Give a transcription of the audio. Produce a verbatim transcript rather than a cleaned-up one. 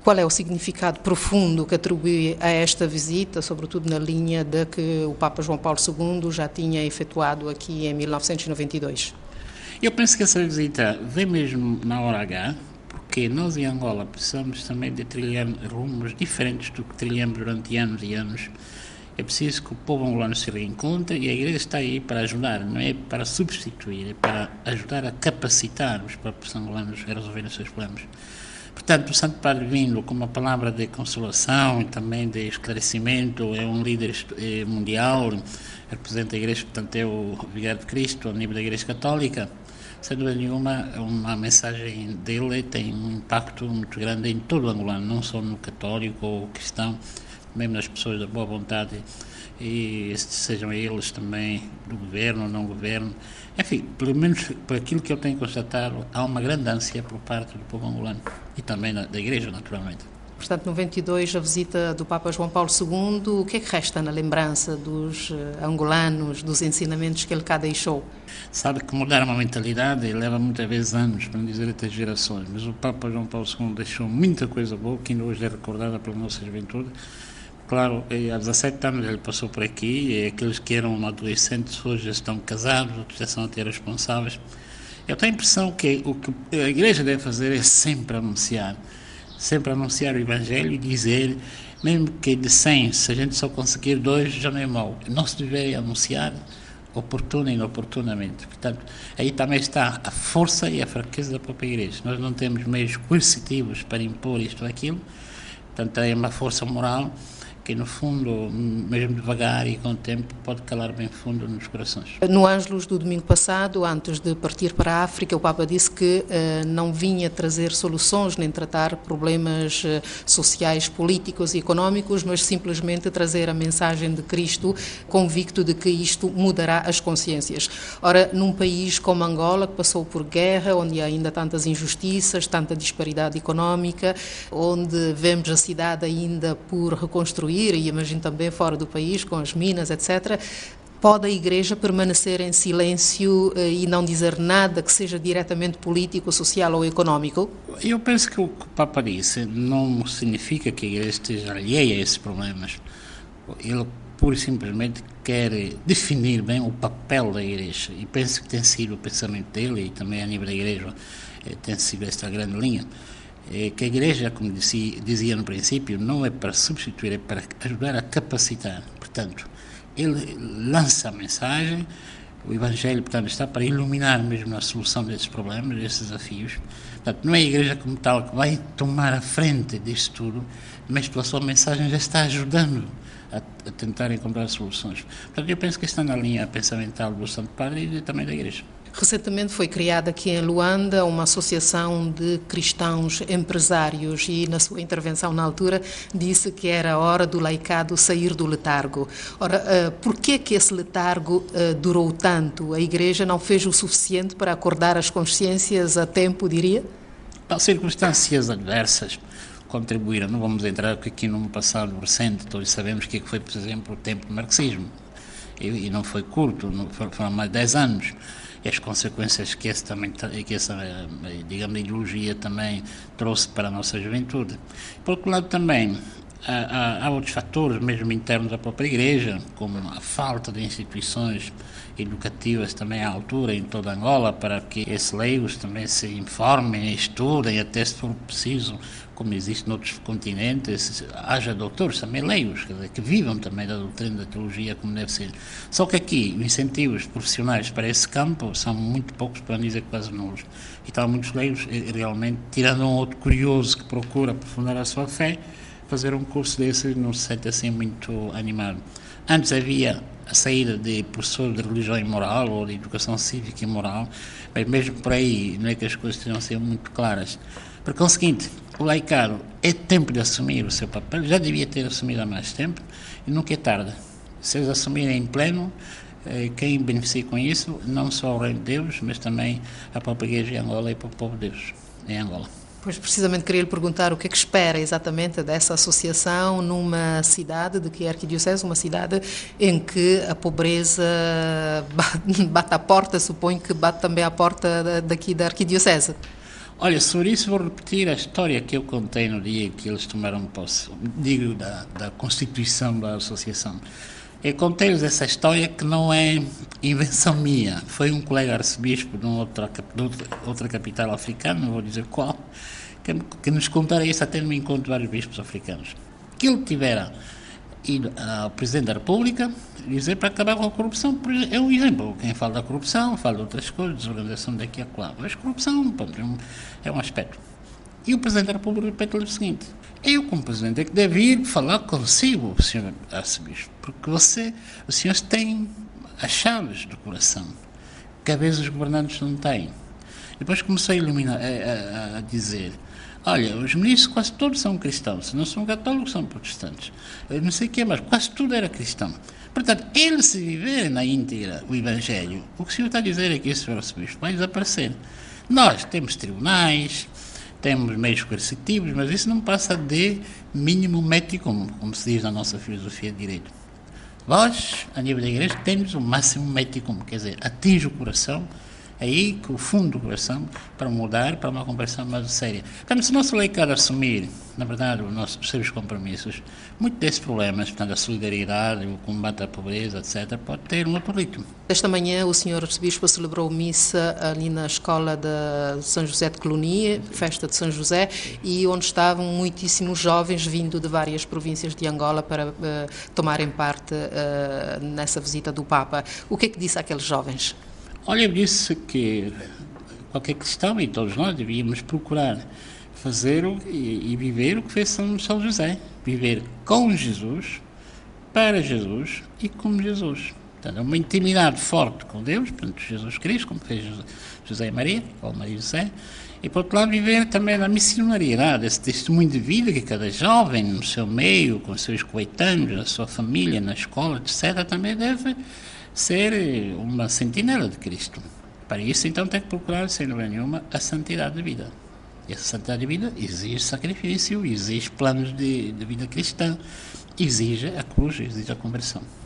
Qual é o significado profundo que atribui a esta visita, sobretudo na linha de que o Papa João Paulo segundo já tinha efetuado aqui em mil novecentos e noventa e dois? Eu penso que essa visita vem mesmo na hora H, porque nós em Angola precisamos também de trilhar rumos diferentes do que trilhamos durante anos e anos. É preciso que o povo angolano se reencontre e a Igreja está aí para ajudar, não é para substituir, é para ajudar a capacitar os próprios angolanos a resolver os seus problemas. Portanto, o Santo Padre vindo com uma palavra de consolação e também de esclarecimento, é um líder mundial, representa a Igreja, portanto é o Vigário de Cristo ao nível da Igreja Católica. Sem dúvida nenhuma, uma mensagem dele tem um impacto muito grande em todo o angolano, não só no católico ou cristão, mesmo nas pessoas da boa vontade, e sejam eles também do governo ou não governo. Enfim, pelo menos por aquilo que eu tenho constatado, há uma grande ânsia por parte do povo angolano e também da Igreja, naturalmente. Portanto, noventa e dois, a visita do Papa João Paulo segundo, o que é que resta na lembrança dos angolanos, dos ensinamentos que ele cá deixou? Sabe que mudar uma mentalidade leva muitas vezes anos, para não dizer até gerações, mas o Papa João Paulo segundo deixou muita coisa boa, que ainda hoje é recordada pela nossa juventude. Claro, há dezassete anos ele passou por aqui, e aqueles que eram adolescentes hoje estão casados, outros já são até responsáveis. Eu tenho a impressão que o que a Igreja deve fazer é sempre anunciar, sempre anunciar o Evangelho e dizer, mesmo que de cem, se a gente só conseguir dois, já não é mau. Não se deve anunciar oportuna e inoportunamente. Portanto, aí também está a força e a fraqueza da própria Igreja. Nós não temos meios coercitivos para impor isto ou aquilo, portanto, é uma força moral que no fundo, mesmo devagar e com o tempo, pode calar bem fundo nos corações. No Ângelus do domingo passado, antes de partir para a África, o Papa disse que uh, não vinha trazer soluções nem tratar problemas uh, sociais, políticos e económicos, mas simplesmente trazer a mensagem de Cristo, convicto de que isto mudará as consciências. Ora, num país como Angola, que passou por guerra, onde há ainda tantas injustiças, tanta disparidade económica, onde vemos a cidade ainda por reconstruir, e imagino também fora do país, com as minas, etcétera, pode a Igreja permanecer em silêncio e não dizer nada que seja diretamente político, social ou económico? Eu penso que o que o Papa disse não significa que a Igreja esteja alheia a esses problemas. Ele pura e simplesmente quer definir bem o papel da Igreja, e penso que tem sido o pensamento dele, e também a nível da Igreja tem sido esta grande linha. É que a Igreja, como dizia, dizia no princípio, não é para substituir, é para ajudar a capacitar. Portanto, ele lança a mensagem, o Evangelho, portanto, está para iluminar mesmo a solução desses problemas, desses desafios. Portanto, não é a Igreja como tal que vai tomar a frente disto tudo, mas pela sua mensagem já está ajudando a, a tentar encontrar soluções. Portanto, eu penso que está na linha pensamental do Santo Padre e também da Igreja. Recentemente foi criada aqui em Luanda uma associação de cristãos empresários e, na sua intervenção na altura, disse que era a hora do laicado sair do letargo. Ora, uh, por que que esse letargo uh, durou tanto? A Igreja não fez o suficiente para acordar as consciências a tempo, diria? As circunstâncias adversas contribuíram. Não vamos entrar aqui num passado recente, todos sabemos que foi, por exemplo, o tempo do marxismo. E, e não foi curto, não, foram mais de dez anos. E as consequências que, esse também, que essa, digamos, ideologia também trouxe para a nossa juventude. Por outro lado, também, há, há, há outros fatores, mesmo internos à própria Igreja, como a falta de instituições educativas também à altura em toda Angola, para que esses leigos também se informem, estudem, até se for preciso, como existe noutros continentes, haja doutores também leigos, quer dizer, que vivam também da doutrina da teologia como deve ser. Só que aqui, os incentivos profissionais para esse campo são muito poucos, para não dizer quase nulos. E estão muitos leigos, realmente, tirando um outro curioso que procura aprofundar a sua fé, fazer um curso desse não se sente assim muito animado. Antes havia a saída de professores de religião e moral ou de educação cívica e moral, mas mesmo por aí não é que as coisas estejam a ser muito claras. Porque é o seguinte, o laicado é tempo de assumir o seu papel, já devia ter assumido há mais tempo, e nunca é tarde. Se eles assumirem em pleno, quem beneficia com isso, não só o Reino de Deus, mas também a própria Igreja em Angola e para o povo de Deus em Angola. Pois, precisamente, queria lhe perguntar o que é que espera exatamente dessa associação numa cidade de que é a Arquidiocese, uma cidade em que a pobreza bate à porta, suponho que bate também à porta daqui da Arquidiocese. Olha, sobre isso vou repetir a história que eu contei no dia que eles tomaram posse, digo, da, da constituição da associação. Eu contei-lhes essa história que não é invenção minha. Foi um colega arcebispo de, outra, de outra, outra capital africana, não vou dizer qual, que, que nos contaram isso até no encontro de vários bispos africanos. Que ele tivera ido ao Presidente da República dizer para acabar com a corrupção. É um exemplo. Quem fala da corrupção, fala de outras coisas, desorganização daqui a lá. Mas corrupção, pronto, é, um, é um aspecto. E o Presidente da República repete-lhe o seguinte: eu, como Presidente, é que devo ir falar consigo, senhor Arcebispo, porque você, os senhores têm as chaves do coração, que às vezes os governantes não têm. Depois comecei a, iluminar, a, a, a dizer: olha, os ministros quase todos são cristãos, se não são católicos, são protestantes. Eu não sei o que é, mas quase tudo era cristão. Portanto, eles, se viverem na íntegra o Evangelho, o que o senhor está a dizer é que esse arcebispo vai desaparecer. Nós temos tribunais, temos meios coercitivos, mas isso não passa de mínimo mético, como se diz na nossa filosofia de direito. Vós, a nível da igreja, temos o máximo mético, quer dizer, atinge o coração, é aí que o fundo do coração, para mudar para uma conversão mais séria. Portanto, se o nosso leicado assumir, na verdade, os nossos seus compromissos, muitos desses problemas, portanto, a solidariedade, o combate à pobreza, etcétera, pode ter um outro ritmo. Esta manhã o senhor Arcebispo celebrou missa ali na escola de São José de Colonia, festa de São José, e onde estavam muitíssimos jovens vindo de várias províncias de Angola para uh, tomarem parte uh, nessa visita do Papa. O que é que disse àqueles jovens? Olha, eu disse que qualquer cristão, e todos nós, devíamos procurar fazer o, e, e viver o que fez São, São José. Viver com Jesus, para Jesus e com Jesus. Portanto, é uma intimidade forte com Deus, portanto, Jesus Cristo, como fez José e Maria, ou Maria e José, e por outro lado viver também na missionariedade, esse testemunho de vida que cada jovem, no seu meio, com os seus coetâneos, na sua família, na escola, etcétera, também deve ser uma sentinela de Cristo. Para isso, então, tem que procurar, sem dúvida nenhuma, a santidade de vida. E essa santidade de vida exige sacrifício, exige planos de, de vida cristã, exige a cruz, exige a conversão.